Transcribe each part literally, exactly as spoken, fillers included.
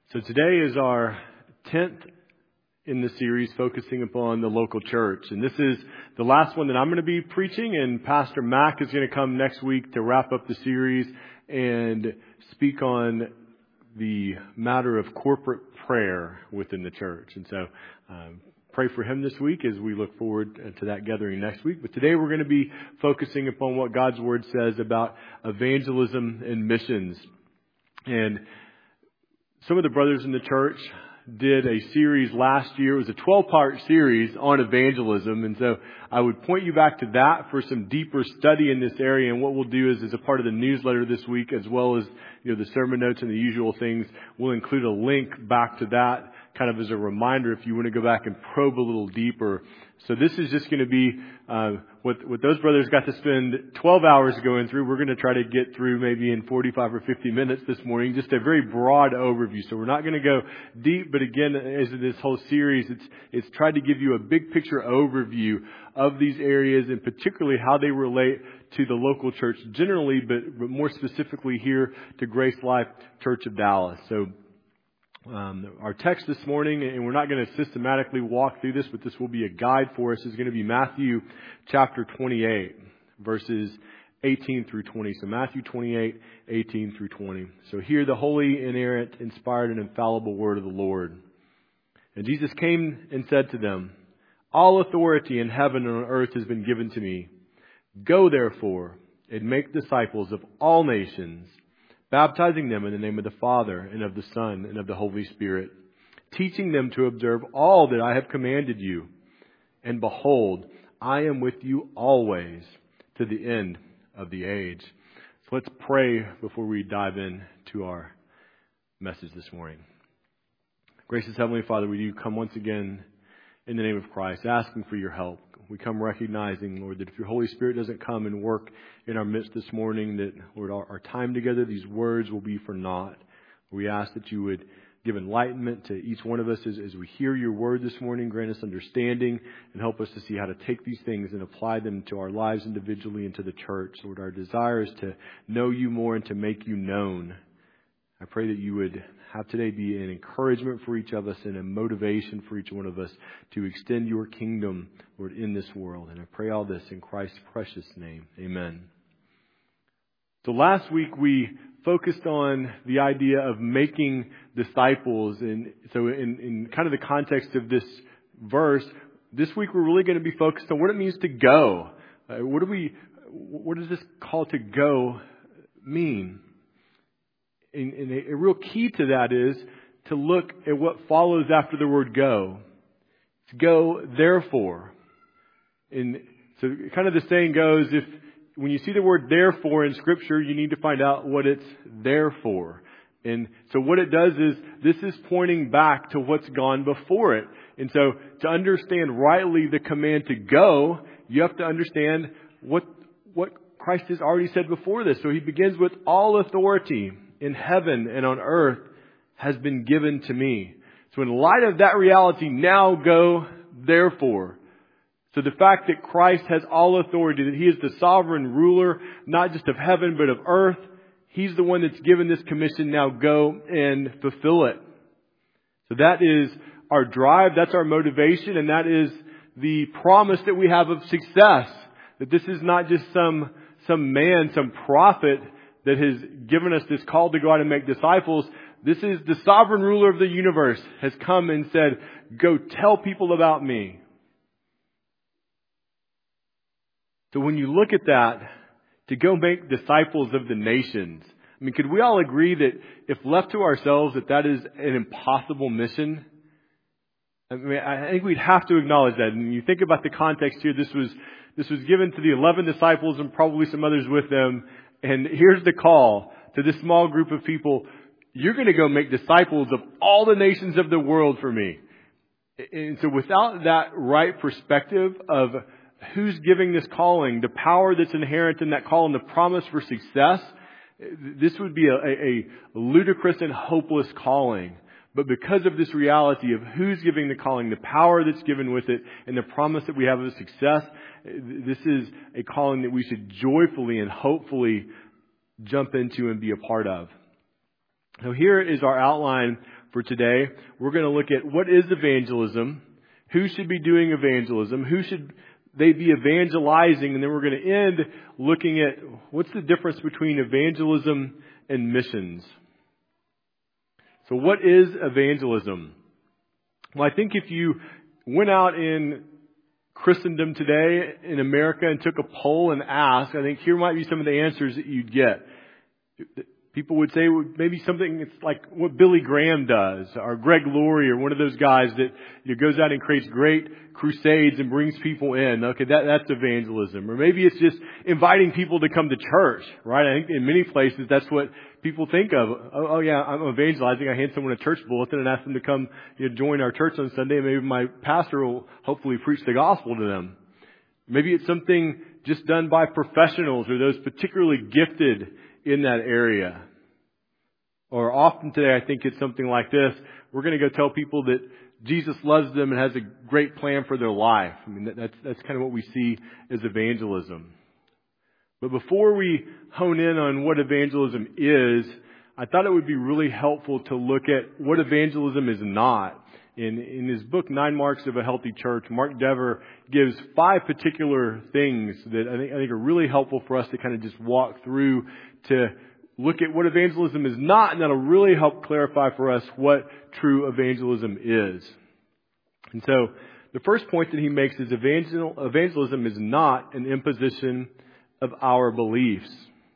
So today is our tenth in the series focusing upon the local church. And this is the last one that I'm going to be preaching, and Pastor Mac is going to come next week to wrap up the series and speak on the matter of corporate prayer within the church. And so um, pray for him this week as we look forward to that gathering next week. But today we're going to be focusing upon what God's Word says about evangelism and missions. And some of the brothers in the church did a series last year. It was a twelve-part series on evangelism. And so I would point you back to that for some deeper study in this area. And what we'll do is, as a part of the newsletter this week, as well as you know the sermon notes and the usual things, we'll include a link back to that kind of as a reminder if you want to go back and probe a little deeper. So this is just going to be uh, what, what those brothers got to spend twelve hours going through. We're going to try to get through maybe in forty-five or fifty minutes this morning, just a very broad overview. So we're not going to go deep, but again, as in this whole series, it's it's tried to give you a big picture overview of these areas, and particularly how they relate to the local church generally, but, but more specifically here to Grace Life Church of Dallas. So Um, our text this morning, and we're not going to systematically walk through this, but this will be a guide for us, is going to be Matthew chapter twenty-eight, verses eighteen through twenty. So Matthew twenty-eight, eighteen through twenty. So hear the holy, inerrant, inspired, and infallible word of the Lord. And Jesus came and said to them, "All authority in heaven and on earth has been given to me. Go therefore and make disciples of all nations, baptizing them in the name of the Father and of the Son and of the Holy Spirit, teaching them to observe all that I have commanded you. And behold, I am with you always to the end of the age." So let's pray before we dive into our message this morning. Gracious Heavenly Father, we do come once again in the name of Christ, asking for your help. We come recognizing, Lord, that if your Holy Spirit doesn't come and work in our midst this morning, that, Lord, our, our time together, these words will be for naught. We ask that you would give enlightenment to each one of us as, as we hear your word this morning, grant us understanding, and help us to see how to take these things and apply them to our lives individually and to the church. Lord, our desire is to know you more and to make you known. I pray that you would have today be an encouragement for each of us and a motivation for each one of us to extend your kingdom, Lord, in this world. And I pray all this in Christ's precious name. Amen. So last week we focused on the idea of making disciples. And so in, in kind of the context of this verse, this week we're really going to be focused on what it means to go. Uh, what do we, what does this call to go mean? And, and a, a real key to that is to look at what follows after the word go. It's go therefore. And so kind of the saying goes, if when you see the word therefore in Scripture, you need to find out what it's there for. And so what it does is this is pointing back to what's gone before it. And so to understand rightly the command to go, you have to understand what what Christ has already said before this. So he begins with all authority in heaven and on earth has been given to me. So in light of that reality, now go therefore. So the fact that Christ has all authority, that he is the sovereign ruler, not just of heaven, but of earth, he's the one that's given this commission, now go and fulfill it. So that is our drive, that's our motivation, and that is the promise that we have of success. That this is not just some, some man, some prophet that has given us this call to go out and make disciples. This is the sovereign ruler of the universe has come and said, go tell people about me. So when you look at that, to go make disciples of the nations, I mean, could we all agree that if left to ourselves, that that is an impossible mission? I mean, I think we'd have to acknowledge that. And you think about the context here, this was, this was given to the eleven disciples and probably some others with them. And here's the call to this small group of people. You're going to go make disciples of all the nations of the world for me. And so without that right perspective of who's giving this calling, the power that's inherent in that call and the promise for success, this would be a, a, a ludicrous and hopeless calling. But because of this reality of who's giving the calling, the power that's given with it, and the promise that we have of success, this is a calling that we should joyfully and hopefully jump into and be a part of. So here is our outline for today. We're going to look at what is evangelism, who should be doing evangelism, who should they be evangelizing, and then we're going to end looking at what's the difference between evangelism and missions. So what is evangelism? Well, I think if you went out in Christendom today in America and took a poll and asked, I think here might be some of the answers that you'd get. People would say maybe something it's like what Billy Graham does, or Greg Laurie, or one of those guys that you know, goes out and creates great crusades and brings people in. Okay, that, that's evangelism. Or maybe it's just inviting people to come to church, right? I think in many places that's what people think of. Oh, oh yeah, I'm evangelizing. I hand someone a church bulletin and ask them to come you know, join our church on Sunday, and maybe my pastor will hopefully preach the gospel to them. Maybe it's something just done by professionals or those particularly gifted in that area. Or often today, I think it's something like this. We're going to go tell people that Jesus loves them and has a great plan for their life. I mean, that's, that's kind of what we see as evangelism. But before we hone in on what evangelism is, I thought it would be really helpful to look at what evangelism is not. In, in his book, Nine Marks of a Healthy Church, Mark Dever gives five particular things that I think, I think are really helpful for us to kind of just walk through to look at what evangelism is not, and that'll really help clarify for us what true evangelism is. And so the first point that he makes is evangel- evangelism is not an imposition of our beliefs.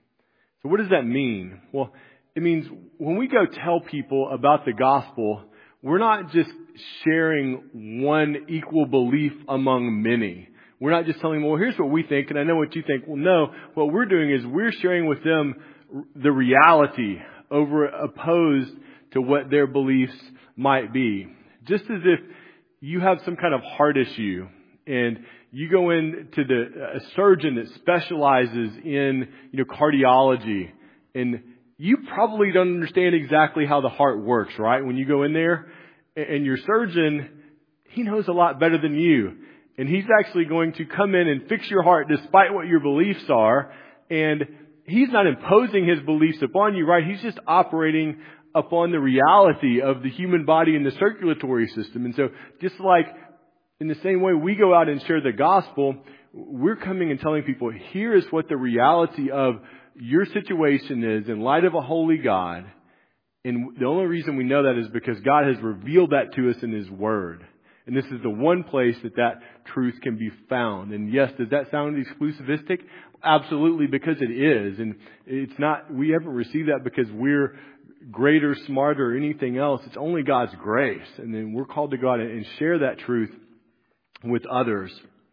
So what does that mean? Well, it means when we go tell people about the gospel, we're not just sharing one equal belief among many. We're not just telling them, well, here's what we think, and I know what you think. Well, no, what we're doing is we're sharing with them the reality over opposed to what their beliefs might be. Just as if you have some kind of heart issue and you go in to the a surgeon that specializes in you know cardiology, and you probably don't understand exactly how the heart works, right? When you go in there, and your surgeon, he knows a lot better than you. And he's actually going to come in and fix your heart despite what your beliefs are. And he's not imposing his beliefs upon you, right? He's just operating upon the reality of the human body and the circulatory system. And so just like in the same way we go out and share the gospel, we're coming and telling people, here is what the reality of your situation is in light of a holy God. And the only reason we know that is because God has revealed that to us in His Word. And this is the one place that that truth can be found. And yes, does that sound exclusivistic? Absolutely, because it is. And it's not, we haven't received that because we're greater, smarter, or anything else. It's only God's grace. And then we're called to go out and share that truth with others.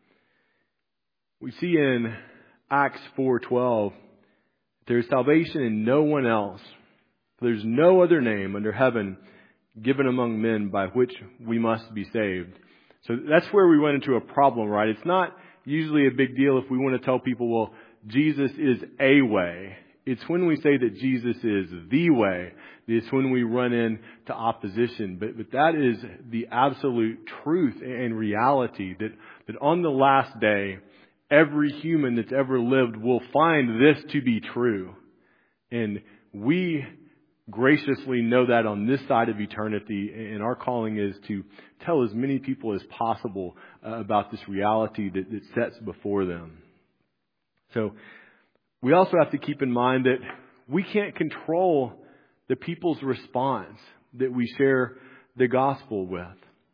We see in Acts four twelve, there's salvation in no one else. There's no other name under heaven given among men by which we must be saved. So that's where we run into a problem, right? It's not usually a big deal if we want to tell people, well, Jesus is a way. It's when we say that Jesus is the way. It's when we run into opposition. But, but that is the absolute truth and reality that, that on the last day, every human that's ever lived will find this to be true. And we graciously know that on this side of eternity, and our calling is to tell as many people as possible uh, about this reality that, that sets before them. So we also have to keep in mind that we can't control the people's response that we share the gospel with.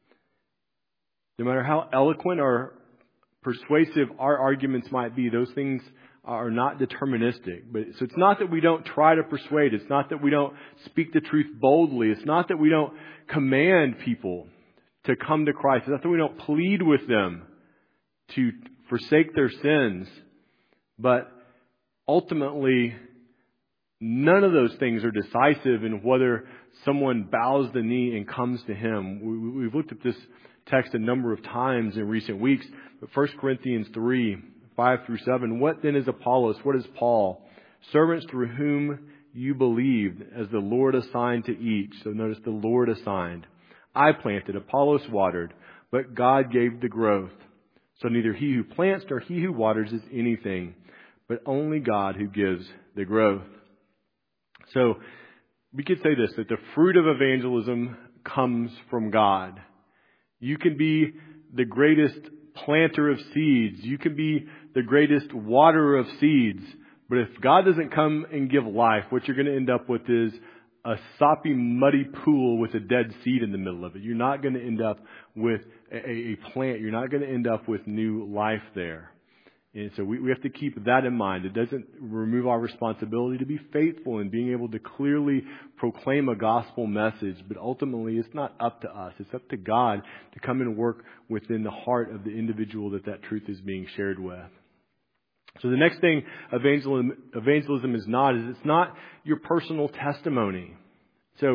No matter how eloquent or persuasive our arguments might be, those things are not deterministic. But so it's not that we don't try to persuade. It's not that we don't speak the truth boldly. It's not that we don't command people to come to Christ. It's not that we don't plead with them to forsake their sins. But ultimately, none of those things are decisive in whether someone bows the knee and comes to Him. We, we've looked at this text a number of times in recent weeks. But First Corinthians three, five through seven. What then is Apollos? What is Paul? Servants through whom you believed, as the Lord assigned to each. So notice the Lord assigned. I planted, Apollos watered, but God gave the growth. So neither he who plants nor he who waters is anything, but only God who gives the growth. So we could say this, that the fruit of evangelism comes from God. You can be the greatest planter of seeds. You can be the greatest waterer of seeds. But if God doesn't come and give life, what you're going to end up with is a soppy, muddy pool with a dead seed in the middle of it. You're not going to end up with a, a plant. You're not going to end up with new life there. And so we, we have to keep that in mind. It doesn't remove our responsibility to be faithful in being able to clearly proclaim a gospel message. But ultimately, it's not up to us. It's up to God to come and work within the heart of the individual that that truth is being shared with. So the next thing evangelism, evangelism is not, is it's not your personal testimony. So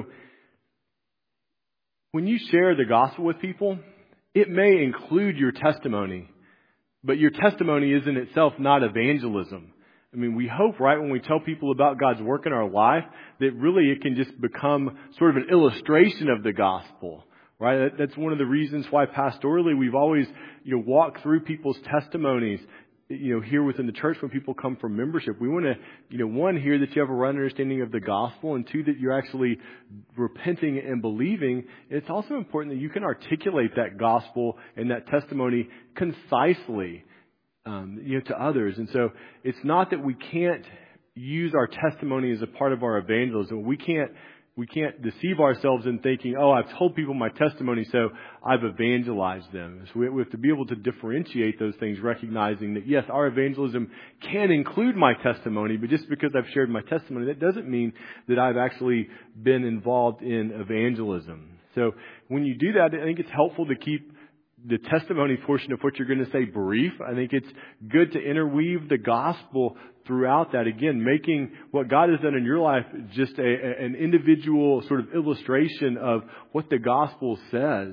when you share the gospel with people, it may include your testimony, but your testimony is in itself not evangelism. I mean, we hope, right, when we tell people about God's work in our life, that really it can just become sort of an illustration of the gospel. Right? That's one of the reasons why pastorally we've always, you know, walked through people's testimonies, you know, here within the church when people come from membership. We want to, you know, one, hear that you have a right understanding of the gospel, and two, that you're actually repenting and believing. It's also important that you can articulate that gospel and that testimony concisely, um, you know, to others. And so it's not that we can't use our testimony as a part of our evangelism. We can't We can't deceive ourselves in thinking, oh, I've told people my testimony, so I've evangelized them. So we have to be able to differentiate those things, recognizing that, yes, our evangelism can include my testimony, but just because I've shared my testimony, that doesn't mean that I've actually been involved in evangelism. So when you do that, I think it's helpful to keep the testimony portion of what you're going to say brief. I think it's good to interweave the gospel throughout that. Again, making what God has done in your life just a, a, an individual sort of illustration of what the gospel says.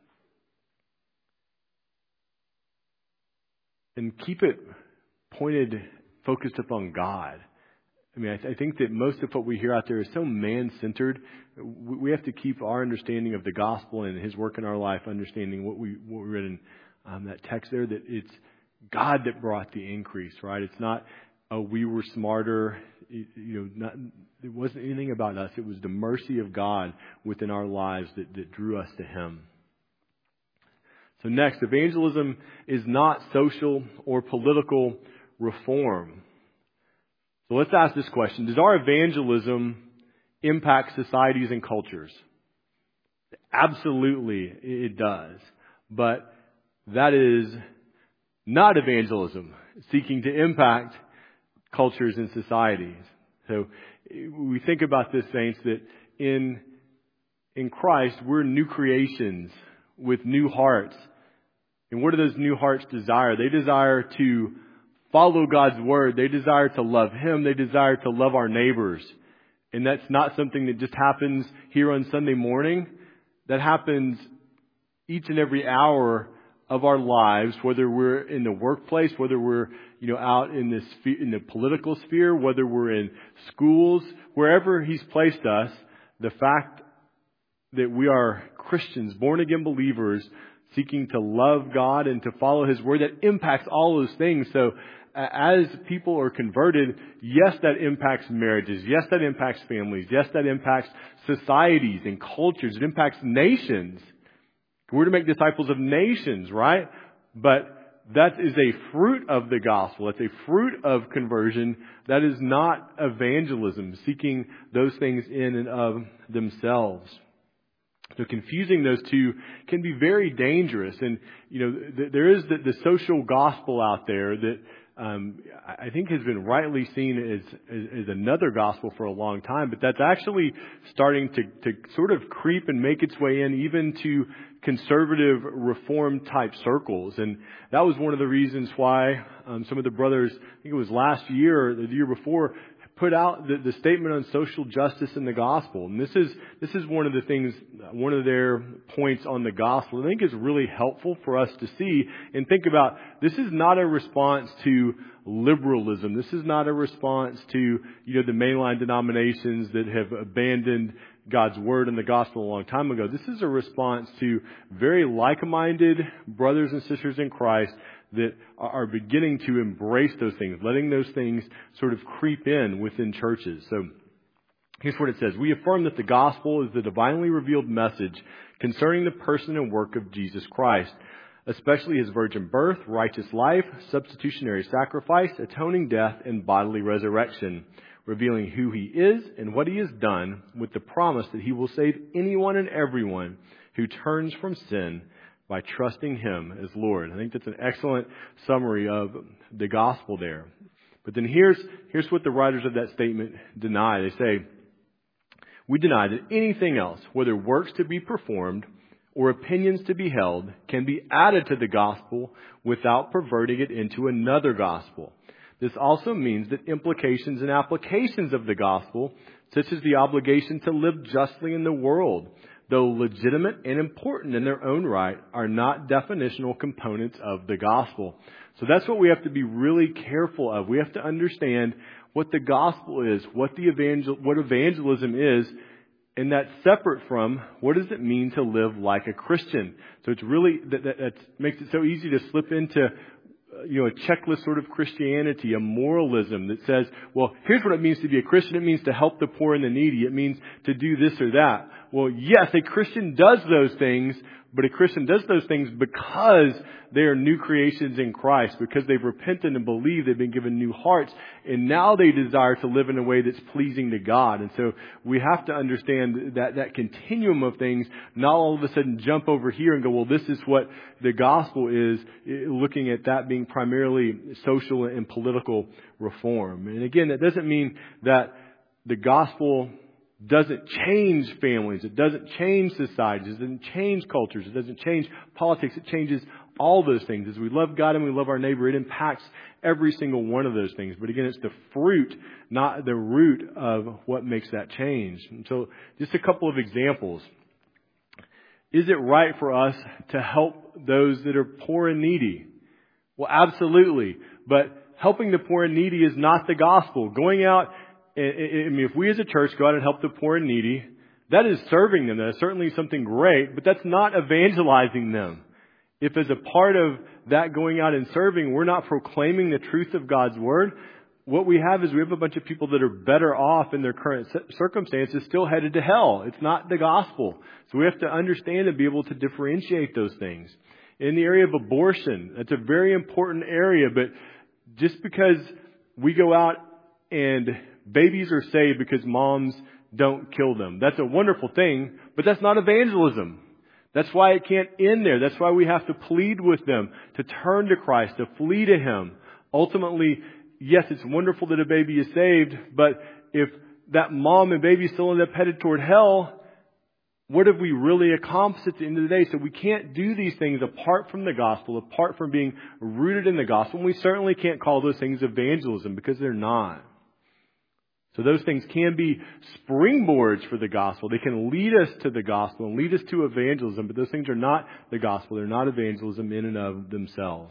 And keep it pointed, focused upon God. I mean, I, th- I think that most of what we hear out there is so man-centered. We, we have to keep our understanding of the gospel and His work in our life, understanding what we what we read in um, that text there, that it's God that brought the increase, right? It's not, oh, we were smarter. You know, not, it wasn't anything about us. It was the mercy of God within our lives that, that drew us to Him. So next, evangelism is not social or political reform. So let's ask this question. Does our evangelism impact societies and cultures? Absolutely, it does. But that is not evangelism, seeking to impact cultures and societies. So we think about this, saints, that in, in Christ, we're new creations with new hearts. And what do those new hearts desire? They desire to follow God's word. They desire to love Him. They desire to love our neighbors. And that's not something that just happens here on Sunday morning. That happens each and every hour of our lives, whether we're in the workplace, whether we're, you know, out in the sphere, in the political sphere, whether we're in schools, wherever He's placed us. The fact that we are Christians, born again believers, seeking to love God and to follow His word, that impacts all those things. So as people are converted, yes, that impacts marriages. Yes, that impacts families. Yes, that impacts societies and cultures. It impacts nations. We're to make disciples of nations, right? But that is a fruit of the gospel. That's a fruit of conversion. That is not evangelism, seeking those things in and of themselves. So confusing those two can be very dangerous. And, you know, th- there is the, the social gospel out there that um, I think has been rightly seen as, as, as another gospel for a long time. But that's actually starting to, to sort of creep and make its way in even to conservative reform type circles. And that was one of the reasons why um, some of the brothers, I think it was last year or the year before, put out the, the statement on social justice in the gospel. And this is this is one of the things, one of their points on the gospel I think is really helpful for us to see and think about. This is not a response to liberalism. This is not a response to, you know, the mainline denominations that have abandoned God's word and the gospel a long time ago. This is a response to very like-minded brothers and sisters in Christ that are beginning to embrace those things, letting those things sort of creep in within churches. So Here's what it says. We affirm that the gospel is the divinely revealed message concerning the person and work of Jesus Christ, especially his virgin birth, righteous life, substitutionary sacrifice, atoning death, and bodily resurrection, revealing who he is and what he has done, with the promise that he will save anyone and everyone who turns from sin by trusting him as Lord. I think that's an excellent summary of the gospel there. But then here's, here's what the writers of that statement deny. They say, we deny that anything else, whether works to be performed or opinions to be held, can be added to the gospel without perverting it into another gospel. This also means that implications and applications of the gospel, such as the obligation to live justly in the world, though legitimate and important in their own right, are not definitional components of the gospel. So that's what we have to be really careful of. We have to understand what the gospel is, what the evangel, what evangelism is, and that's separate from what does it mean to live like a Christian. So it's really that, that, that makes it so easy to slip into you know, a checklist sort of Christianity, a moralism that says, well, here's what it means to be a Christian. It means to help the poor and the needy. It means to do this or that. Well, yes, a Christian does those things, but a Christian does those things because they are new creations in Christ, because they've repented and believed, they've been given new hearts, and now they desire to live in a way that's pleasing to God. And so we have to understand that that continuum of things, not all of a sudden jump over here and go, well, this is what the gospel is, looking at that being primarily social and political reform. And again, that doesn't mean that the gospel doesn't change families. It doesn't change societies. It doesn't change cultures. It doesn't change politics. It changes all those things. As we love God and we love our neighbor, it impacts every single one of those things. But again, it's the fruit, not the root of what makes that change. And so just a couple of examples. Is it right for us to help those that are poor and needy? Well, absolutely. But helping the poor and needy is not the gospel. Going out, I mean, if we as a church go out and help the poor and needy, that is serving them. That is certainly something great, but that's not evangelizing them. If as a part of that going out and serving, we're not proclaiming the truth of God's Word, what we have is we have a bunch of people that are better off in their current circumstances, still headed to hell. It's not the gospel. So we have to understand and be able to differentiate those things. In the area of abortion, that's a very important area, but just because we go out and babies are saved because moms don't kill them, that's a wonderful thing, but that's not evangelism. That's why it can't end there. That's why we have to plead with them to turn to Christ, to flee to Him. Ultimately, yes, it's wonderful that a baby is saved, but if that mom and baby still end up headed toward hell, what have we really accomplished at the end of the day? So we can't do these things apart from the gospel, apart from being rooted in the gospel. And we certainly can't call those things evangelism because they're not. So those things can be springboards for the gospel. They can lead us to the gospel and lead us to evangelism, but those things are not the gospel. They're not evangelism in and of themselves.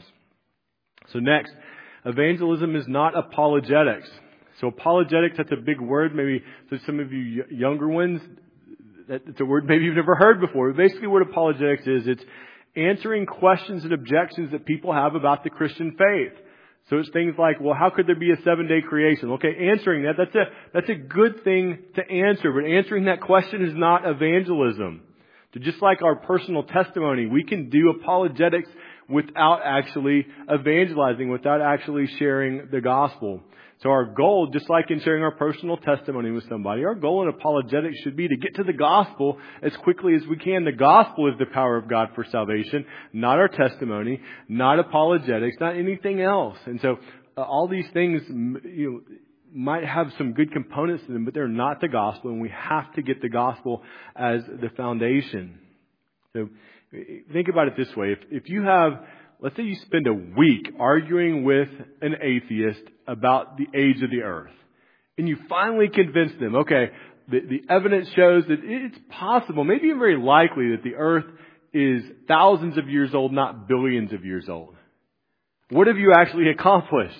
So next, evangelism is not apologetics. So apologetics, that's a big word. Maybe so some of you younger ones, that's a word maybe you've never heard before. Basically what apologetics is, it's answering questions and objections that people have about the Christian faith. So it's things like, well, how could there be a seven-day creation? Okay, answering that, that's a, that's a good thing to answer, but answering that question is not evangelism. So just like our personal testimony, we can do apologetics without actually evangelizing, without actually sharing the gospel. So our goal, just like in sharing our personal testimony with somebody, our goal in apologetics should be to get to the gospel as quickly as we can. The gospel is the power of God for salvation, not our testimony, not apologetics, not anything else. And so uh, all these things, you know, might have some good components to them, but they're not the gospel, and we have to get the gospel as the foundation. So think about it this way. If, if you have, let's say you spend a week arguing with an atheist about the age of the earth, and you finally convince them, okay, the, the evidence shows that it's possible, maybe even very likely, that the earth is thousands of years old, not billions of years old. What have you actually accomplished?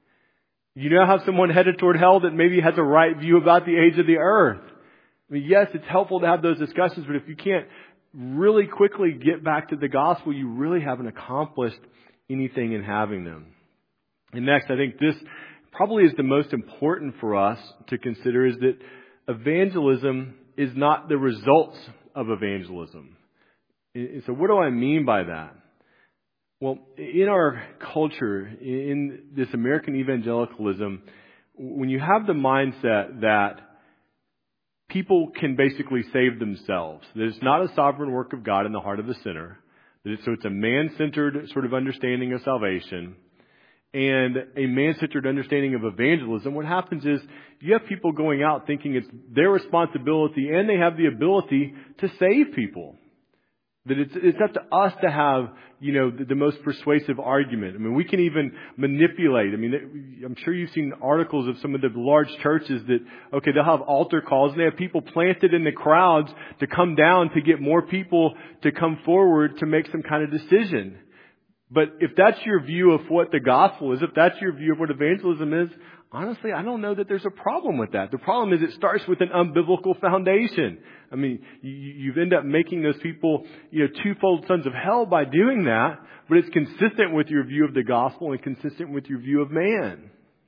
You now have someone headed toward hell that maybe has a right view about the age of the earth. I mean, yes, it's helpful to have those discussions, but if you can't really quickly get back to the gospel, you really haven't accomplished anything in having them. And next, I think this probably is the most important for us to consider, is that evangelism is not the results of evangelism. And so what do I mean by that? Well, in our culture, in this American evangelicalism, when you have the mindset that people can basically save themselves, that it's not a sovereign work of God in the heart of the sinner, that it's, so it's a man-centered sort of understanding of salvation, and a man-centered understanding of evangelism, what happens is you have people going out thinking it's their responsibility and they have the ability to save people. That it's, it's up to us to have, you know, the, the most persuasive argument. I mean, we can even manipulate. I mean, I'm sure you've seen articles of some of the large churches that, okay, they'll have altar calls and they have people planted in the crowds to come down to get more people to come forward to make some kind of decision. But if that's your view of what the gospel is, if that's your view of what evangelism is, honestly, I don't know that there's a problem with that. The problem is it starts with an unbiblical foundation. I mean, you, you end up making those people, you know, twofold sons of hell by doing that, but it's consistent with your view of the gospel and consistent with your view of man.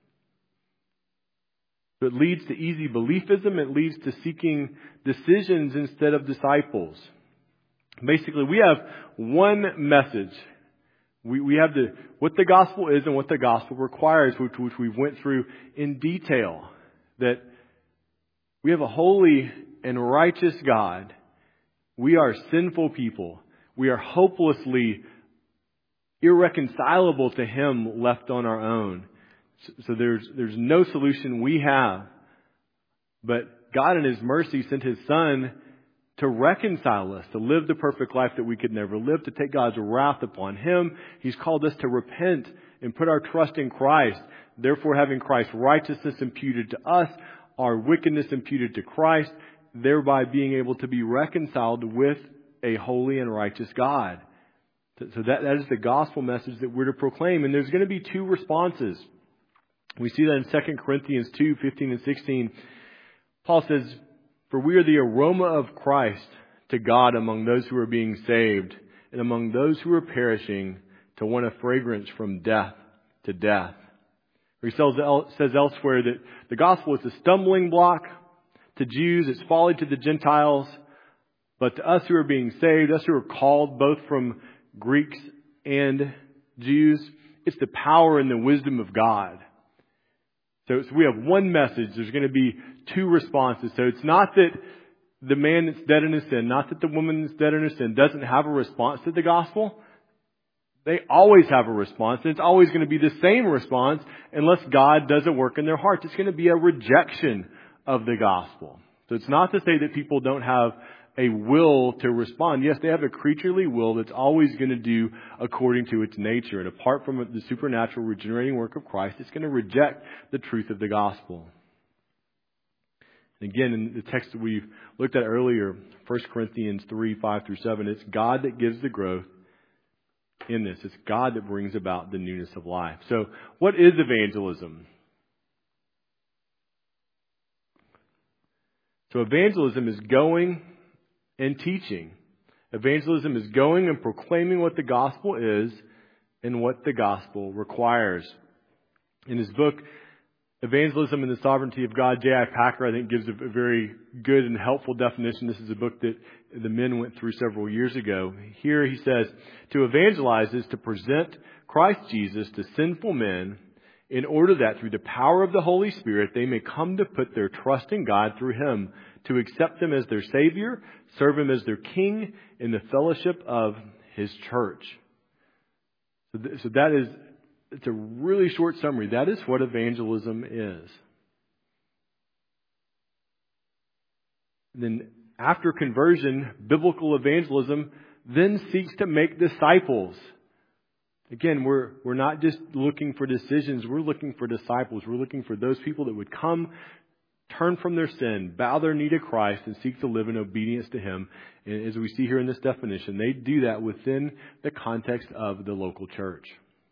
So it leads to easy beliefism. It leads to seeking decisions instead of disciples. Basically, we have one message. We we have the what the gospel is and what the gospel requires, which, which we went through in detail. That we have a holy and righteous God. We are sinful people. We are hopelessly irreconcilable to Him left on our own. So, so there's there's no solution we have. But God in His mercy sent His Son to reconcile us, to live the perfect life that we could never live, to take God's wrath upon Him. He's called us to repent and put our trust in Christ. Therefore, having Christ's righteousness imputed to us, our wickedness imputed to Christ, thereby being able to be reconciled with a holy and righteous God. So that, that is the gospel message that we're to proclaim. And there's going to be two responses. We see that in Second Corinthians two, fifteen and sixteen. Paul says, "For we are the aroma of Christ to God among those who are being saved, and among those who are perishing, to one a fragrance from death to death." He says elsewhere that the gospel is a stumbling block to Jews, it's folly to the Gentiles, but to us who are being saved, us who are called both from Greeks and Jews, it's the power and the wisdom of God. So, so we have one message. There's going to be two responses. So it's not that the man that's dead in his sin, not that the woman that's dead in her sin doesn't have a response to the gospel. They always have a response. And it's always going to be the same response unless God doesn't work in their hearts. It's going to be a rejection of the gospel. So it's not to say that people don't have a will to respond. Yes, they have a creaturely will that's always going to do according to its nature. And apart from the supernatural regenerating work of Christ, it's going to reject the truth of the gospel. And again, in the text that we've looked at earlier, First Corinthians three, five through seven, it's God that gives the growth in this. It's God that brings about the newness of life. So what is evangelism? So evangelism is going and teaching. Evangelism is going and proclaiming what the gospel is and what the gospel requires. In his book, Evangelism and the Sovereignty of God, J I Packer, I think, gives a very good and helpful definition. This is a book that the men went through several years ago. Here he says, to evangelize is to present Christ Jesus to sinful men in order that through the power of the Holy Spirit they may come to put their trust in God through Him, to accept Him as their Savior, serve Him as their King in the fellowship of His church. So, th- so that is, it's a really short summary. That is what evangelism is. And then after conversion, biblical evangelism then seeks to make disciples. Again, we're we're not just looking for decisions. We're looking for disciples. We're looking for those people that would come, turn from their sin, bow their knee to Christ, and seek to live in obedience to Him. And as we see here in this definition, they do that within the context of the local church.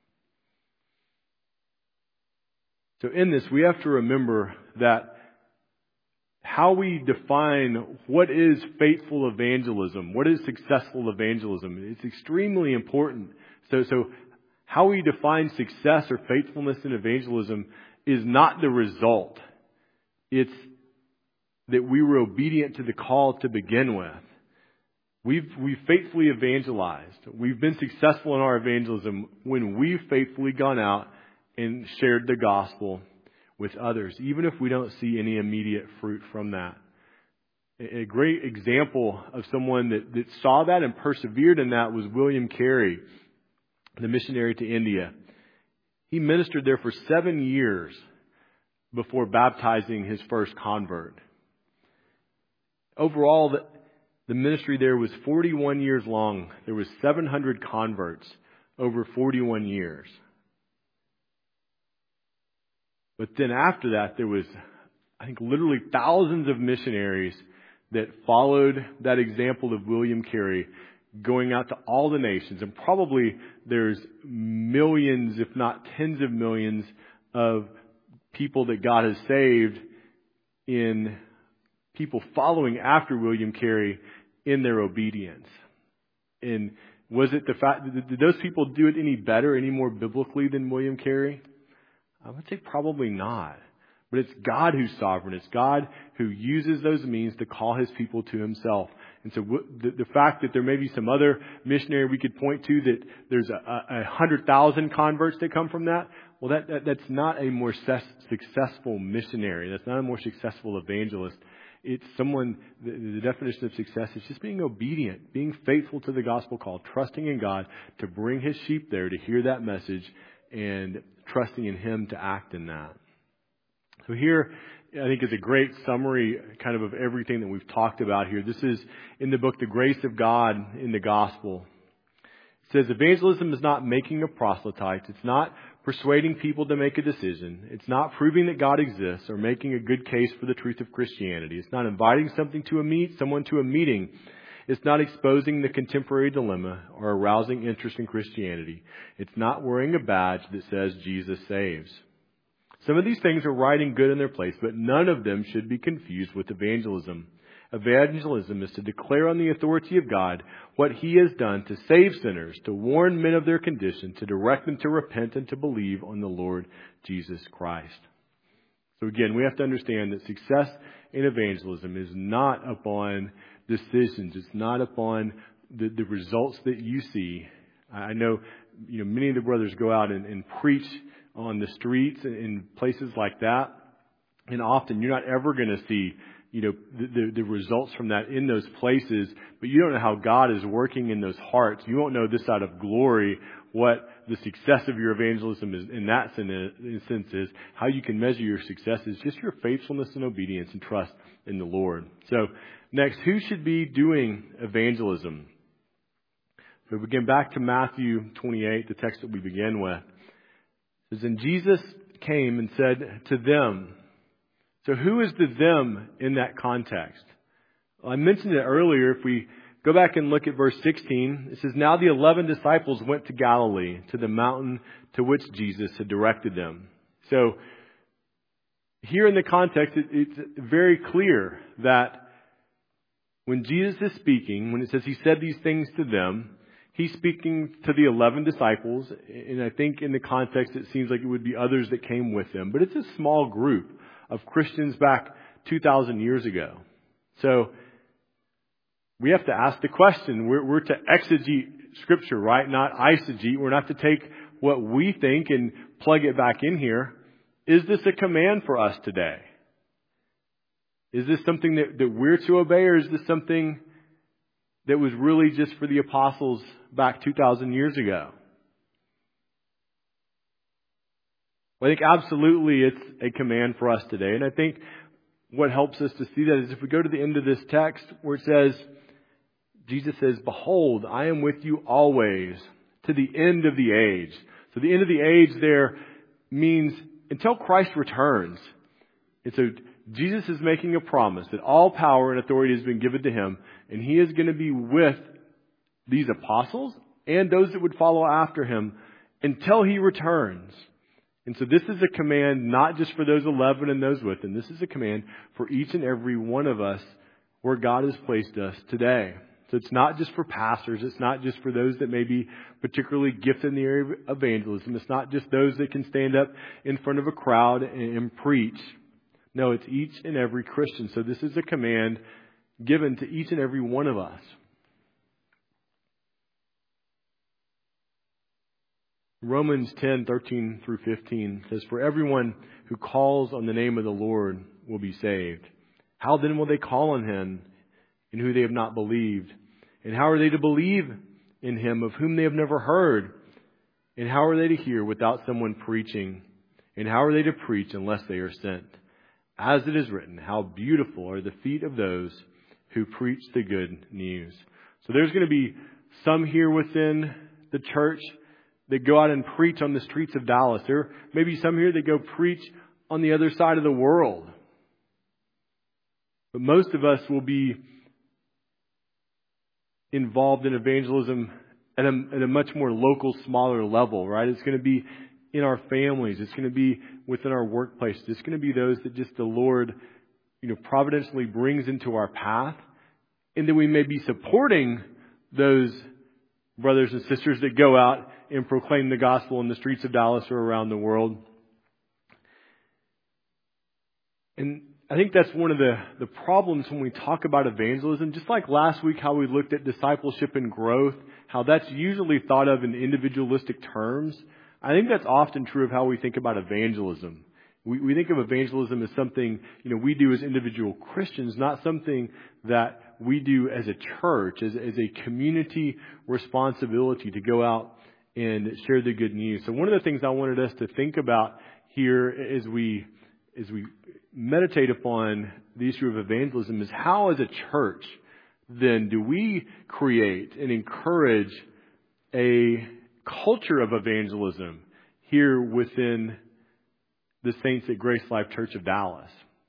So in this, we have to remember that how we define what is faithful evangelism, what is successful evangelism, it's extremely important. So, so how we define success or faithfulness in evangelism is not the result. It's that we were obedient to the call to begin with. We've, we've faithfully evangelized. We've been successful in our evangelism when we've faithfully gone out and shared the gospel with others, even if we don't see any immediate fruit from that. A great example of someone that, that saw that and persevered in that was William Carey, the missionary to India. He ministered there for seven years before baptizing his first convert. Overall, the, the ministry there was forty-one years long. There was seven hundred converts over forty-one years. But then after that, there was, I think, literally thousands of missionaries that followed that example of William Carey, going out to all the nations. And probably there's millions, if not tens of millions, of people that God has saved in people following after William Carey in their obedience. And was it the fact, did those people do it any better, any more biblically than William Carey? I would say probably not. But it's God who's sovereign. It's God who uses those means to call His people to Himself. And so the, the fact that there may be some other missionary we could point to that there's a, a hundred thousand converts that come from that, well, that, that that's not a more ses- successful missionary. That's not a more successful evangelist. It's someone, the, the definition of success is just being obedient, being faithful to the gospel call, trusting in God to bring His sheep there to hear that message and trusting in Him to act in that. So here, I think, is a great summary kind of of everything that we've talked about here. This is in the book, The Grace of God in the Gospel. It says, evangelism is not making a proselyte. It's not persuading people to make a decision. It's not proving that God exists or making a good case for the truth of Christianity. It's not inviting something to a meet, someone to a meeting. It's not exposing the contemporary dilemma or arousing interest in Christianity. It's not wearing a badge that says Jesus saves. Some of these things are right and good in their place, but none of them should be confused with evangelism. Evangelism is to declare on the authority of God what He has done to save sinners, to warn men of their condition, to direct them to repent and to believe on the Lord Jesus Christ. So again, we have to understand that success in evangelism is not upon decisions. It's not upon the, the results that you see. I know, you know, many of the brothers go out and, and preach on the streets and in places like that. And often you're not ever going to see, you know, the, the, the results from that in those places, but you don't know how God is working in those hearts. You won't know this out of glory what the success of your evangelism is in that sense is. How you can measure your success is just your faithfulness and obedience and trust in the Lord. So next, who should be doing evangelism? So we begin back to Matthew twenty-eight, the text that we began with. It says, and Jesus came and said to them. So who is the them in that context? Well, I mentioned it earlier. If we go back and look at verse sixteen, it says, now the eleven disciples went to Galilee, to the mountain to which Jesus had directed them. So here in the context, it, it's very clear that when Jesus is speaking, when it says He said these things to them, He's speaking to the eleven disciples, and I think in the context it seems like it would be others that came with them. But it's a small group of Christians back two thousand years ago. So we have to ask the question. We're, we're to exegete Scripture, right? Not eisegete. We're not to take what we think and plug it back in here. Is this a command for us today? Is this something that, that we're to obey, or is this something that was really just for the apostles back two thousand years ago? Well, I think absolutely it's a command for us today. And I think what helps us to see that is if we go to the end of this text where it says, Jesus says, behold, I am with you always to the end of the age. So the end of the age there means until Christ returns. And so Jesus is making a promise that all power and authority has been given to Him, and He is going to be with these apostles and those that would follow after Him until He returns. And so this is a command not just for those eleven and those with Him. This is a command for each and every one of us where God has placed us today. So it's not just for pastors. It's not just for those that may be particularly gifted in the area of evangelism. It's not just those that can stand up in front of a crowd and, and preach. No, it's each and every Christian. So this is a command given to each and every one of us. Romans ten, thirteen through fifteen says, "For everyone who calls on the name of the Lord will be saved. How then will they call on Him in whom they have not believed? And how are they to believe in Him of whom they have never heard? And how are they to hear without someone preaching? And how are they to preach unless they are sent? As it is written, how beautiful are the feet of those who preach the good news." So there's going to be some here within the church that go out and preach on the streets of Dallas. There may be some here that go preach on the other side of the world. But most of us will be involved in evangelism at a, at a much more local, smaller level, right? It's going to be in our families. It's going to be within our workplace. It's going to be those that just the Lord, you know, providentially brings into our path. And that we may be supporting those brothers and sisters that go out and proclaim the gospel in the streets of Dallas or around the world. And I think that's one of the, the problems when we talk about evangelism. Just like last week, how we looked at discipleship and growth, how that's usually thought of in individualistic terms. I think that's often true of how we think about evangelism. We, we think of evangelism as something, you know, we do as individual Christians, not something that we do as a church, as, as a community responsibility to go out and share the good news. So one of the things I wanted us to think about here as we as we meditate upon the issue of evangelism is how, as a church, then do we create and encourage a culture of evangelism here within the saints at Grace Life Church of Dallas.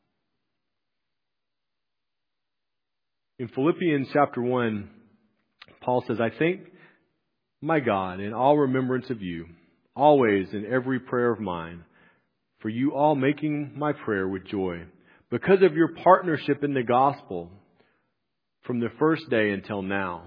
In Philippians chapter one, Paul says, "I thank my God in all remembrance of you, always in every prayer of mine, for you all making my prayer with joy, because of your partnership in the gospel from the first day until now."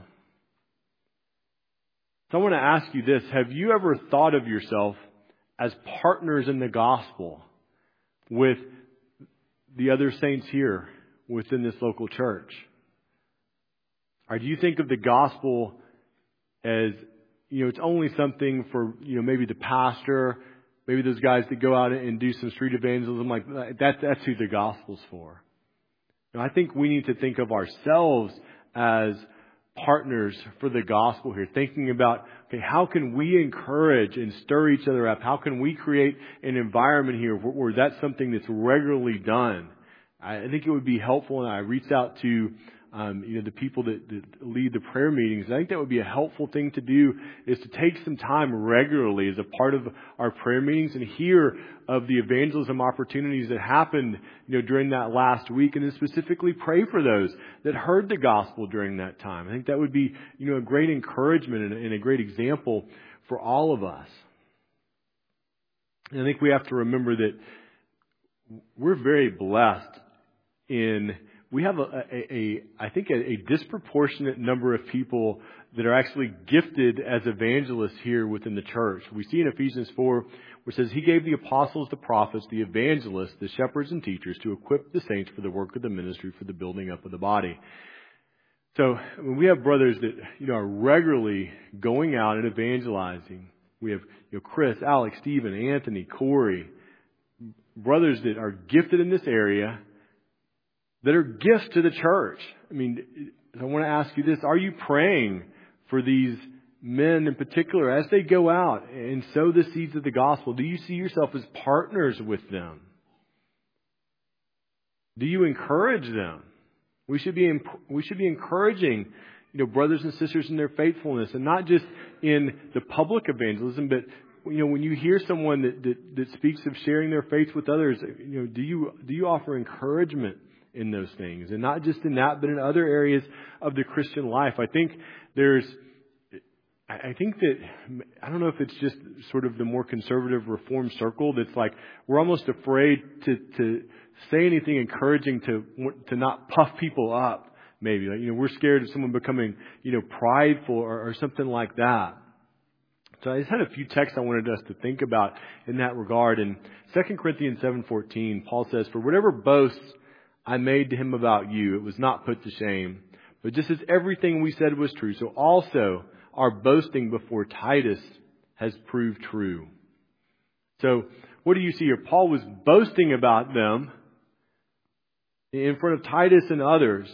So I want to ask you this. Have you ever thought of yourself as partners in the gospel with the other saints here within this local church? Or do you think of the gospel as, you know, it's only something for, you know, maybe the pastor, maybe those guys that go out and do some street evangelism, like that, that's who the gospel's for. And I think we need to think of ourselves as partners for the gospel here, thinking about, okay, how can we encourage and stir each other up? How can we create an environment here where, where that's something that's regularly done? I think it would be helpful, and I reached out to Um, you know, the people that, that lead the prayer meetings. I think that would be a helpful thing to do, is to take some time regularly as a part of our prayer meetings and hear of the evangelism opportunities that happened, you know, during that last week, and then specifically pray for those that heard the gospel during that time. I think that would be, you know, a great encouragement and, and a great example for all of us. And I think we have to remember that we're very blessed in We have, a, a, a I think, a, a disproportionate number of people that are actually gifted as evangelists here within the church. We see in Ephesians four, where it says, "He gave the apostles, the prophets, the evangelists, the shepherds and teachers to equip the saints for the work of the ministry, for the building up of the body." So when we have brothers that, you know, are regularly going out and evangelizing, we have, you know, Chris, Alex, Stephen, Anthony, Corey, brothers that are gifted in this area, that are gifts to the church. I mean, I want to ask you this. Are you praying for these men in particular as they go out and sow the seeds of the gospel? Do you see yourself as partners with them? Do you encourage them? We should be we should be encouraging, you know, brothers and sisters in their faithfulness, and not just in the public evangelism, but, you know, when you hear someone that, that, that speaks of sharing their faith with others, you know, do you do you offer encouragement in those things? And not just in that, but in other areas of the Christian life. I think there's, I think that, I don't know if it's just sort of the more conservative Reformed circle that's like, we're almost afraid to, to say anything encouraging to, to not puff people up, maybe. Like, you know, we're scared of someone becoming, you know, prideful or, or something like that. So I just had a few texts I wanted us to think about in that regard. In Second Corinthians seven fourteen, Paul says, "For whatever boasts I made to him about you, it was not put to shame. But just as everything we said was true, so also our boasting before Titus has proved true." So what do you see here? Paul was boasting about them in front of Titus and others.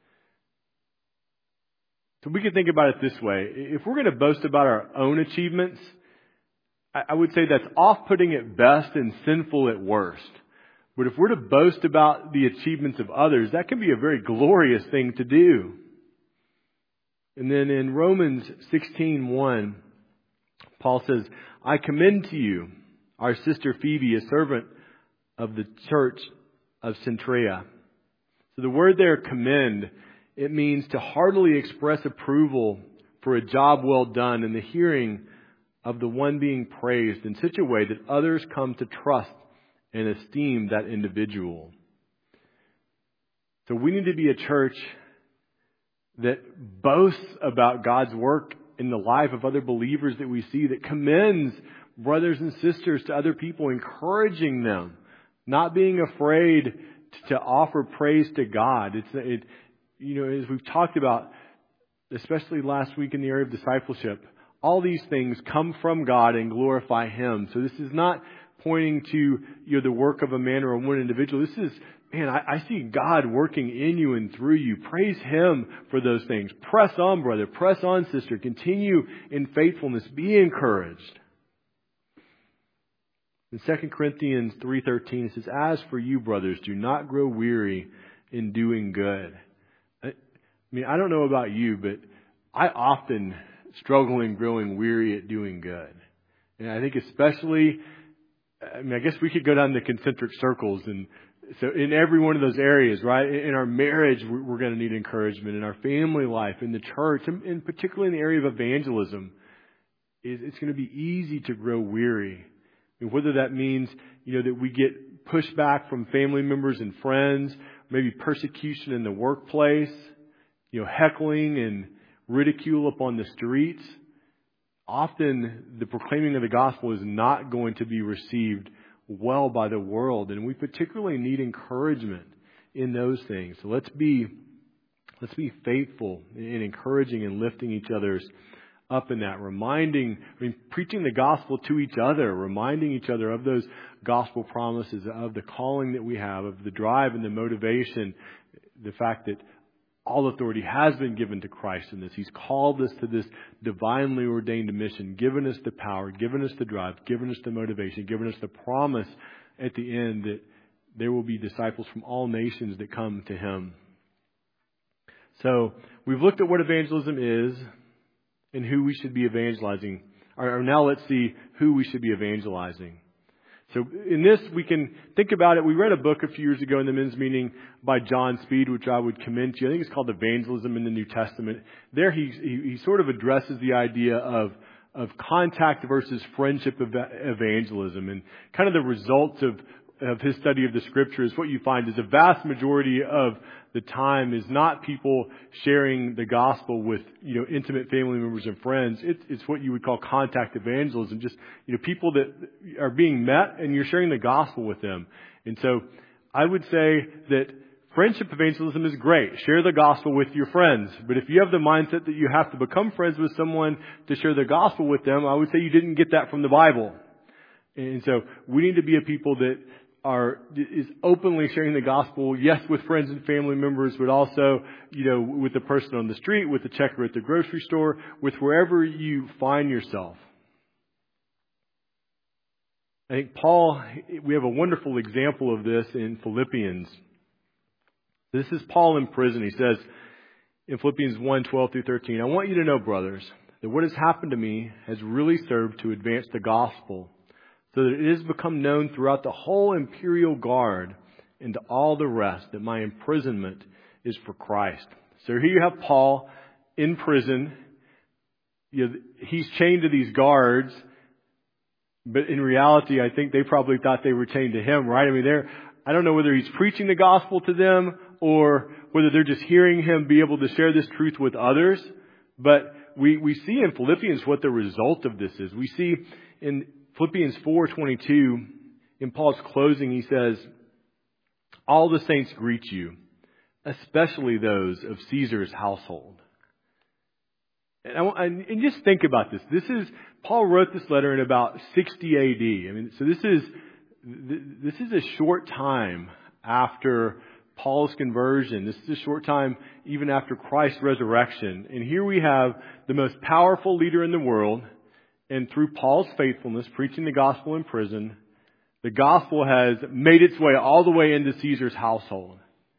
So we can think about it this way. If we're going to boast about our own achievements, I would say that's off-putting at best and sinful at worst. But if we're to boast about the achievements of others, that can be a very glorious thing to do. And then in Romans sixteen one, Paul says, "I commend to you our sister Phoebe, a servant of the church of Cenchrea." So the word there, commend, it means to heartily express approval for a job well done in the hearing of the one being praised in such a way that others come to trust and esteem that individual. So we need to be a church that boasts about God's work in the life of other believers that we see, that commends brothers and sisters to other people, encouraging them, not being afraid to offer praise to God. It's it, you know, as we've talked about, especially last week in the area of discipleship, all these things come from God and glorify Him. So this is not pointing to, you know, the work of a man or one individual. This is, man, I, I see God working in you and through you. Praise Him for those things. Press on, brother. Press on, sister. Continue in faithfulness. Be encouraged. In Second Corinthians three thirteen, it says, "As for you, brothers, do not grow weary in doing good." I mean, I don't know about you, but I often struggle in growing weary at doing good. And I think especially, I mean, I guess we could go down the concentric circles. And so in every one of those areas, right? In our marriage, we're going to need encouragement. In our family life, in the church, and particularly in the area of evangelism, it's going to be easy to grow weary. And whether that means, you know, that we get pushback from family members and friends, maybe persecution in the workplace, you know, heckling and ridicule upon the streets. Often the proclaiming of the gospel is not going to be received well by the world. And we particularly need encouragement in those things. So let's be, let's be faithful in encouraging and lifting each other's up in that, reminding, I mean, preaching the gospel to each other, reminding each other of those gospel promises, of the calling that we have, of the drive and the motivation, the fact that all authority has been given to Christ in this. He's called us to this divinely ordained mission, given us the power, given us the drive, given us the motivation, given us the promise at the end that there will be disciples from all nations that come to Him. So we've looked at what evangelism is and who we should be evangelizing. Or now let's see who we should be evangelizing. So in this, we can think about it. We read a book a few years ago in the men's meeting by John Speed, which I would commend to you. I think it's called Evangelism in the New Testament. There he, he, he sort of addresses the idea of, of contact versus friendship evangelism. And kind of the results of, of his study of the Scriptures, what you find is a vast majority of the time is not people sharing the gospel with, you know, intimate family members and friends. It, it's what you would call contact evangelism. Just, you know, people that are being met and you're sharing the gospel with them. And so I would say that friendship evangelism is great. Share the gospel with your friends. But if you have the mindset that you have to become friends with someone to share the gospel with them, I would say you didn't get that from the Bible. And so we need to be a people that are is openly sharing the gospel, yes, with friends and family members, but also, you know, with the person on the street, with the checker at the grocery store, with wherever you find yourself. I think Paul, we have a wonderful example of this in Philippians. This is Paul in prison. He says in Philippians one, twelve through thirteen, "I want you to know, brothers, that what has happened to me has really served to advance the gospel, so that it has become known throughout the whole imperial guard and to all the rest that my imprisonment is for Christ." So here you have Paul in prison. You know, he's chained to these guards, but in reality, I think they probably thought they were chained to him, right? I mean, they're, I don't know whether he's preaching the gospel to them or whether they're just hearing him be able to share this truth with others. But we, we see in Philippians what the result of this is. We see in Philippians four twenty-two, in Paul's closing, he says, all the saints greet you, especially those of Caesar's household. And, I, and just think about this. This is, Paul wrote this letter in about sixty A D. I mean, so this is, this is a short time after Paul's conversion. This is a short time even after Christ's resurrection. And here we have the most powerful leader in the world. And through Paul's faithfulness, preaching the gospel in prison, the gospel has made its way all the way into Caesar's household.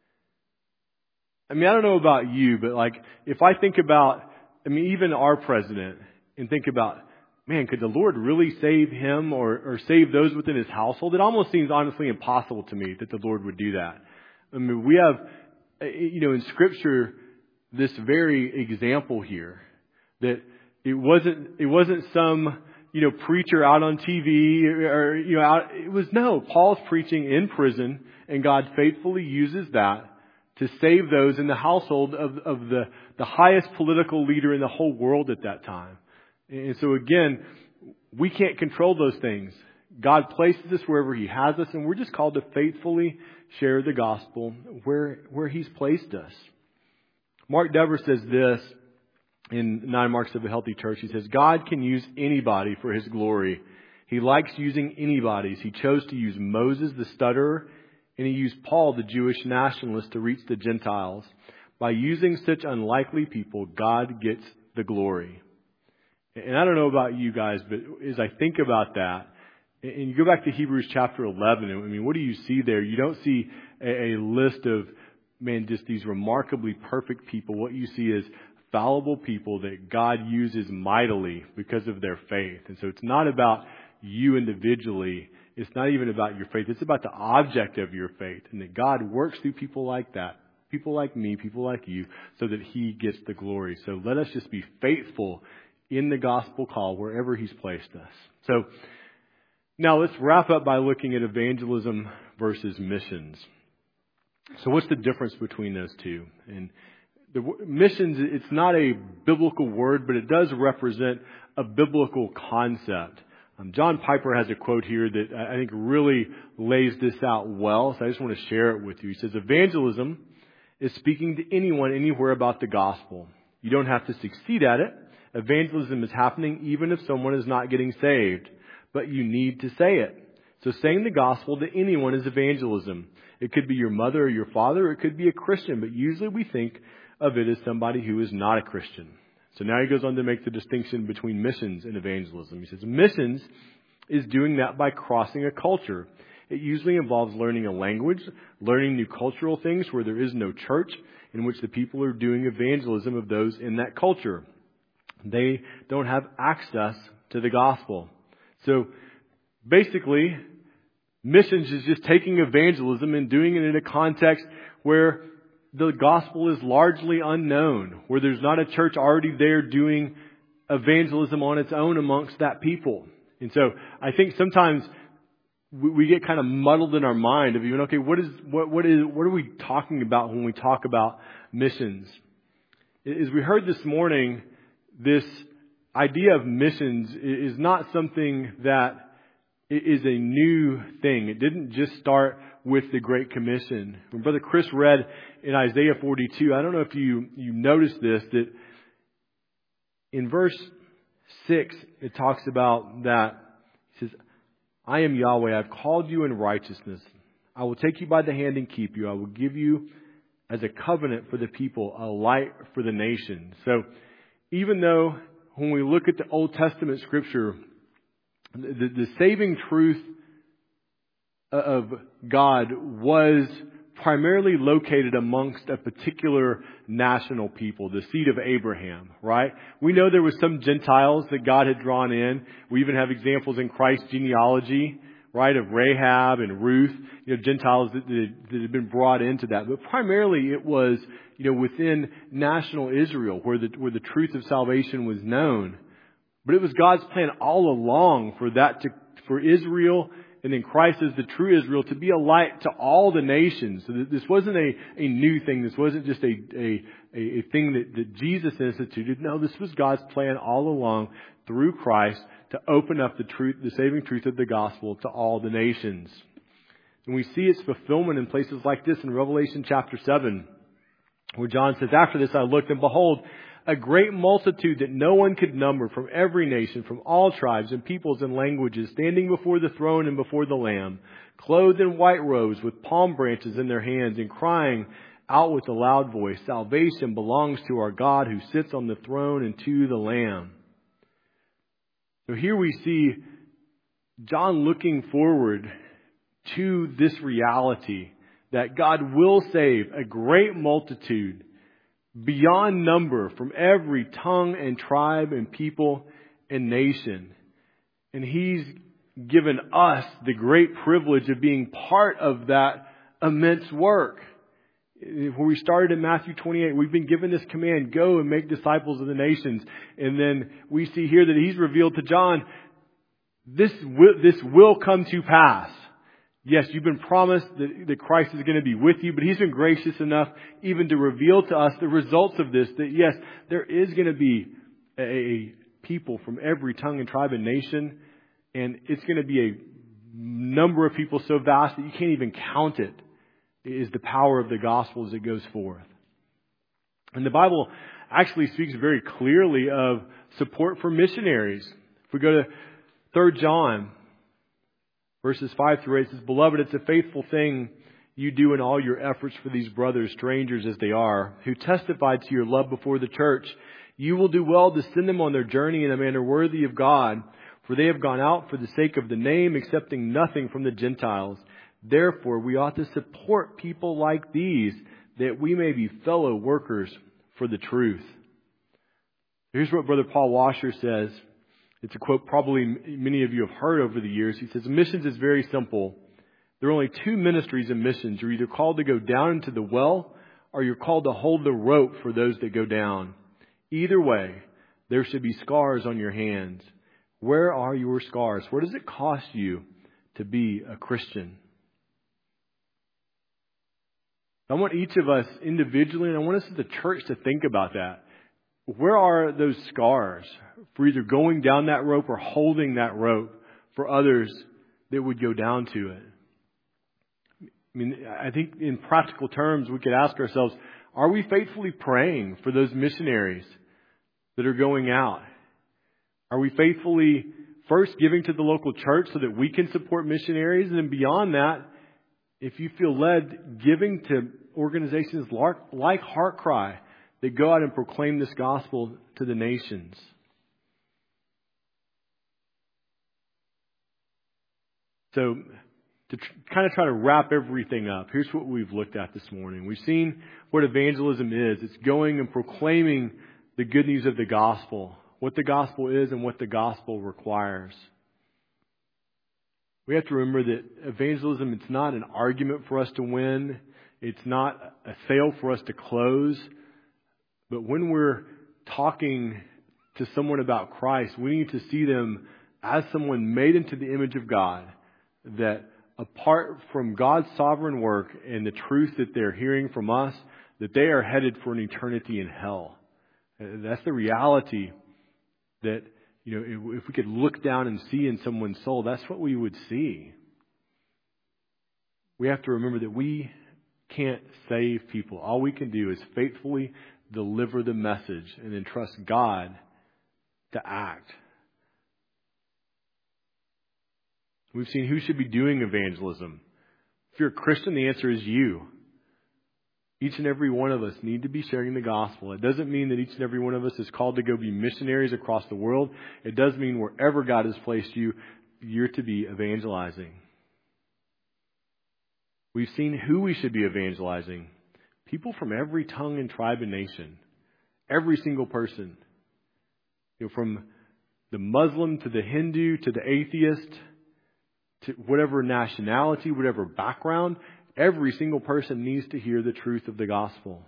I mean, I don't know about you, but like, if I think about, I mean, even our president, and think about, man, could the Lord really save him or, or save those within his household? It almost seems honestly impossible to me that the Lord would do that. I mean, we have, you know, in Scripture, this very example here that it wasn't, it wasn't some, you know, preacher out on T V or, you know, out, it was no, Paul's preaching in prison, and God faithfully uses that to save those in the household of, of the, the highest political leader in the whole world at that time. And so again, we can't control those things. God places us wherever He has us, and we're just called to faithfully share the gospel where, where He's placed us. Mark Dever says this in Nine Marks of a Healthy Church. He says, God can use anybody for His glory. He likes using anybody's. He chose to use Moses, the stutterer, and He used Paul, the Jewish nationalist, to reach the Gentiles. By using such unlikely people, God gets the glory. And I don't know about you guys, but as I think about that, and you go back to Hebrews chapter eleven, I mean, what do you see there? You don't see a, a list of, man, just these remarkably perfect people. What you see is fallible people that God uses mightily because of their faith. And so it's not about you individually. It's not even about your faith. It's about the object of your faith, and that God works through people like that, people like me, people like you, so that He gets the glory. So let us just be faithful in the gospel call wherever He's placed us. So now let's wrap up by looking at evangelism versus missions. So what's the difference between those two? And the missions, it's not a biblical word, but it does represent a biblical concept. Um, John Piper has a quote here that I think really lays this out well, so I just want to share it with you. He says, evangelism is speaking to anyone, anywhere about the gospel. You don't have to succeed at it. Evangelism is happening even if someone is not getting saved, but you need to say it. So saying the gospel to anyone is evangelism. It could be your mother or your father, or it could be a Christian, but usually we think of it as somebody who is not a Christian. So now he goes on to make the distinction between missions and evangelism. He says missions is doing that by crossing a culture. It usually involves learning a language, learning new cultural things where there is no church, in which the people are doing evangelism of those in that culture. They don't have access to the gospel. So basically, missions is just taking evangelism and doing it in a context where the gospel is largely unknown, where there's not a church already there doing evangelism on its own amongst that people. And so I think sometimes we, we get kind of muddled in our mind of even, okay, what is what what is what are we talking about when we talk about missions? As we heard this morning, this idea of missions is not something that is a new thing. It didn't just start with the Great Commission. When Brother Chris read in Isaiah forty-two, I don't know if you, you noticed this, that in verse six, it talks about that. He says, I am Yahweh, I've called you in righteousness. I will take you by the hand and keep you. I will give you as a covenant for the people, a light for the nation. So even though when we look at the Old Testament Scripture, the, the saving truth of God was primarily located amongst a particular national people, the seed of Abraham, right? We know there was some Gentiles that God had drawn in. We even have examples in Christ's genealogy, right, of Rahab and Ruth, you know, Gentiles that, that, that had been brought into that. But primarily it was, you know, within national Israel where the, where the truth of salvation was known. But it was God's plan all along for that to, for Israel and then Christ as the true Israel to be a light to all the nations. So this wasn't a, a new thing. This wasn't just a, a, a thing that, that Jesus instituted. No, this was God's plan all along through Christ to open up the truth, the saving truth of the gospel to all the nations. And we see its fulfillment in places like this in Revelation chapter seven, where John says, "After this I looked, and behold, a great multitude that no one could number from every nation, from all tribes and peoples and languages, standing before the throne and before the Lamb, clothed in white robes with palm branches in their hands, and crying out with a loud voice, 'Salvation belongs to our God who sits on the throne and to the Lamb.'" So here we see John looking forward to this reality that God will save a great multitude beyond number from every tongue and tribe and people and nation. And He's given us the great privilege of being part of that immense work. When we started in Matthew twenty-eight, we've been given this command, go and make disciples of the nations. And then we see here that He's revealed to John, this will, this will come to pass. Yes, you've been promised that, that Christ is going to be with you, but He's been gracious enough even to reveal to us the results of this, that yes, there is going to be a, a people from every tongue and tribe and nation, and it's going to be a number of people so vast that you can't even count it. It is the power of the gospel as it goes forth. And the Bible actually speaks very clearly of support for missionaries. If we go to Third John, verses five through eight, it says, "Beloved, it's a faithful thing you do in all your efforts for these brothers, strangers as they are, who testify to your love before the church. You will do well to send them on their journey in a manner worthy of God, for they have gone out for the sake of the name, accepting nothing from the Gentiles. Therefore, we ought to support people like these, that we may be fellow workers for the truth." Here's what Brother Paul Washer says. It's a quote probably many of you have heard over the years. He says, "Missions is very simple. There are only two ministries in missions. You're either called to go down into the well, or you're called to hold the rope for those that go down. Either way, there should be scars on your hands. Where are your scars? What does it cost you to be a Christian?" I want each of us individually, and I want us as a church to think about that. Where are those scars for either going down that rope or holding that rope for others that would go down to it? I mean, I think in practical terms, we could ask ourselves, are we faithfully praying for those missionaries that are going out? Are we faithfully first giving to the local church so that we can support missionaries? And then beyond that, if you feel led, giving to organizations like HeartCry that go out and proclaim this gospel to the nations. So to tr- kind of try to wrap everything up, here's what we've looked at this morning. We've seen what evangelism is. It's going and proclaiming the good news of the gospel, what the gospel is and what the gospel requires. We have to remember that evangelism, it's not an argument for us to win. It's not a sale for us to close. But when we're talking to someone about Christ, we need to see them as someone made into the image of God, that apart from God's sovereign work and the truth that they're hearing from us, that they are headed for an eternity in hell. That's the reality that, you know, if we could look down and see in someone's soul, that's what we would see. We have to remember that we can't save people. All we can do is faithfully deliver the message and then trust God to act. We've seen who should be doing evangelism. If you're a Christian, the answer is you. Each and every one of us need to be sharing the gospel. It doesn't mean that each and every one of us is called to go be missionaries across the world. It does mean wherever God has placed you, you're to be evangelizing. We've seen who we should be evangelizing. People from every tongue and tribe and nation. Every single person. You know, from the Muslim to the Hindu to the atheist, to whatever nationality, whatever background, every single person needs to hear the truth of the gospel.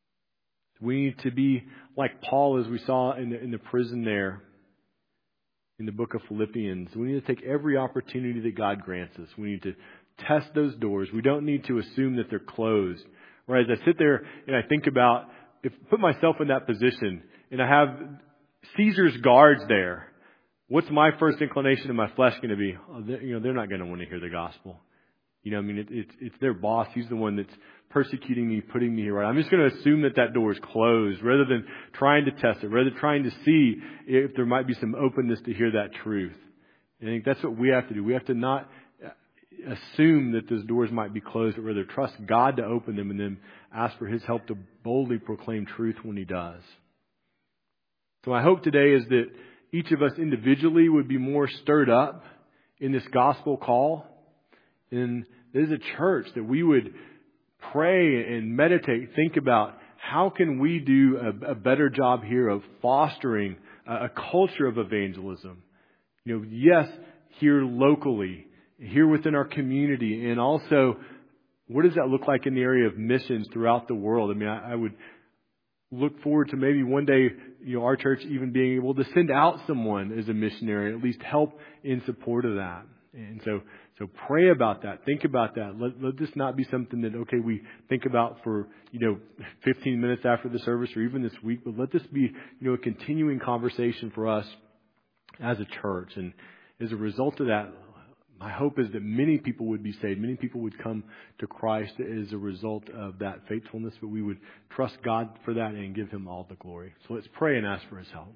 We need to be like Paul, as we saw in the, in the prison there. in the book of Philippians. We need to take every opportunity that God grants us. We need to test those doors. We don't need to assume that they're closed. Right? As I sit there and I think about, if put myself in that position and I have Caesar's guards there, what's my first inclination in my flesh going to be? Oh, you know, they're not going to want to hear the gospel. You know, I mean, it, it's it's their boss. He's the one that's persecuting me, putting me here. Right? I'm just going to assume that that door is closed rather than trying to test it, rather than trying to see if there might be some openness to hear that truth. And I think that's what we have to do. We have to not assume that those doors might be closed, but rather trust God to open them and then ask for His help to boldly proclaim truth when He does. So my hope today is that each of us individually would be more stirred up in this gospel call. And as a church, that we would pray and meditate, think about how can we do a, a better job here of fostering a, a culture of evangelism. You know, yes, here locally, here within our community, and also what does that look like in the area of missions throughout the world? I mean, I, I would look forward to maybe one day, you know, our church even being able to send out someone as a missionary, at least help in support of that. And so, so pray about that. Think about that. Let, let this not be something that, okay, we think about for, you know, fifteen minutes after the service or even this week, but let this be, you know, a continuing conversation for us as a church. And as a result of that, my hope is that many people would be saved. Many people would come to Christ as a result of that faithfulness, but we would trust God for that and give Him all the glory. So let's pray and ask for His help.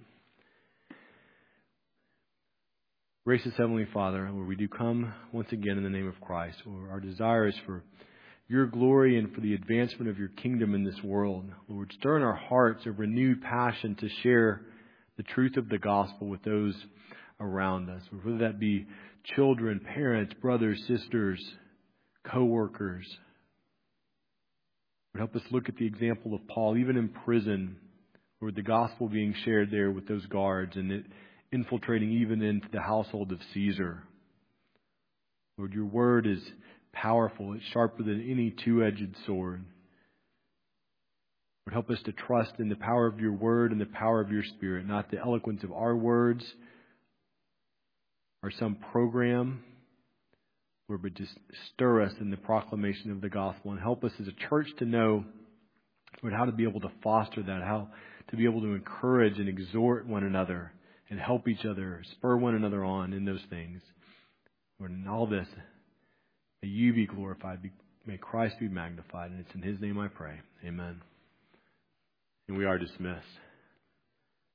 Gracious Heavenly Father, Lord, we do come once again in the name of Christ. Lord, our desire is for Your glory and for the advancement of Your kingdom in this world. Lord, stir in our hearts a renewed passion to share the truth of the gospel with those around us. Whether that be children, parents, brothers, sisters, co-workers. Lord, help us look at the example of Paul, even in prison, Lord, the gospel being shared there with those guards and it infiltrating even into the household of Caesar. Lord, Your word is powerful. It's sharper than any two-edged sword. Lord, help us to trust in the power of Your word and the power of Your Spirit, not the eloquence of our words or some program, Lord, but just stir us in the proclamation of the gospel and help us as a church to know, Lord, how to be able to foster that, how to be able to encourage and exhort one another and help each other, spur one another on in those things. Lord, in all this, may You be glorified, may Christ be magnified, and it's in His name I pray. Amen. And we are dismissed.